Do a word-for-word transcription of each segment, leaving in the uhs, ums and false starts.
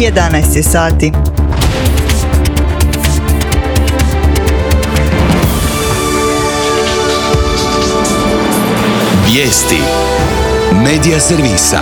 jedanaest je sati. Vijesti Medija servisa.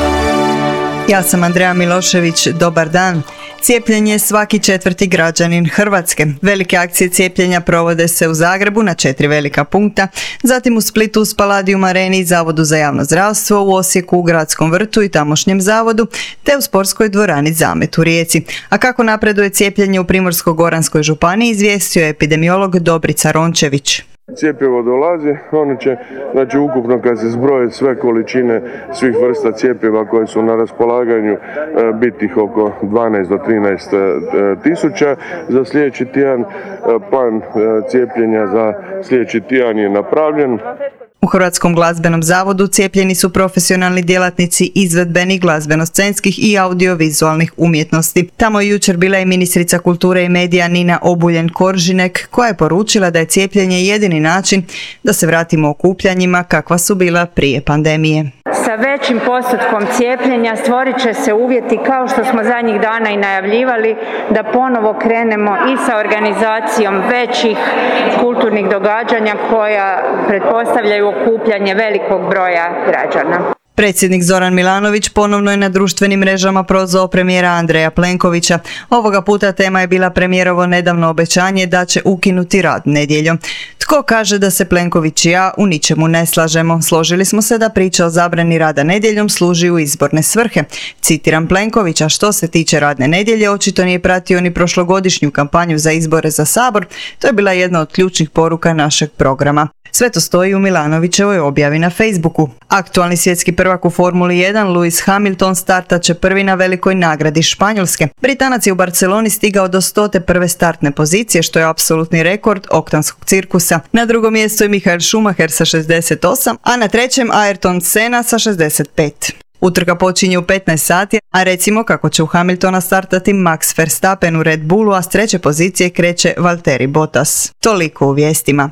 Ja sam Andreja Milošević, dobar dan. Cijepljenje svaki četvrti građanin Hrvatske. Velike akcije cijepljenja provode se u Zagrebu na četiri velika punkta, zatim u Splitu u Spaladium areni i Zavodu za javno zdravstvo, u Osijeku u Gradskom vrtu i tamošnjem zavodu, te u sportskoj dvorani Zamet u Rijeci. A kako napreduje cijepljenje u Primorsko-goranskoj županiji, izvijestio je epidemiolog Dobrica Rončević. Cjepivo dolazi, ono će, znači ukupno kad se zbroje sve količine svih vrsta cjepiva koje su na raspolaganju, biti ih oko dvanaest do trinaest tisuća. Za sljedeći tjedan plan cijepljenja za sljedeći tjedan je napravljen. U Hrvatskom glazbenom zavodu cijepljeni su profesionalni djelatnici izvedbenih, glazbeno-scenskih i audiovizualnih umjetnosti. Tamo je jučer bila i ministrica kulture i medija Nina Obuljen-Koržinek, koja je poručila da je cijepljenje jedini način da se vratimo okupljanjima kakva su bila prije pandemije. Sa većim postotkom cijepljenja stvorit će se uvjeti, kao što smo zadnjih dana i najavljivali, da ponovo krenemo i sa organizacijom većih kulturnih događanja koja pretpostavljaju okupljanje velikog broja građana. Predsjednik Zoran Milanović ponovno je na društvenim mrežama prozvao premijera Andreja Plenkovića. Ovoga puta tema je bila premijerovo nedavno obećanje da će ukinuti rad nedjeljom. Tko kaže da se Plenković i ja u ničemu ne slažemo? Složili smo se da priča o zabrani rada nedjeljom služi u izborne svrhe. Citiram Plenkovića: što se tiče radne nedjelje, očito nije pratio ni prošlogodišnju kampanju za izbore za Sabor. To je bila jedna od ključnih poruka našeg programa. Sve to stoji u Milanovićevoj objavi na Facebooku. Aktualni svjetski prvak u Formuli jedan Lewis Hamilton startat će prvi na velikoj nagradi Španjolske. Britanac je u Barceloni stigao do stote prve startne pozicije, što je apsolutni rekord oktanskog cirkusa. Na drugom mjestu je Michael Schumacher sa šezdeset osam, a na trećem Ayrton Senna sa šezdeset pet. Utrka počinje u petnaest sati, a recimo kako će u Hamiltona startati Max Verstappen u Red Bullu, a s treće pozicije kreće Valtteri Bottas. Toliko u vijestima.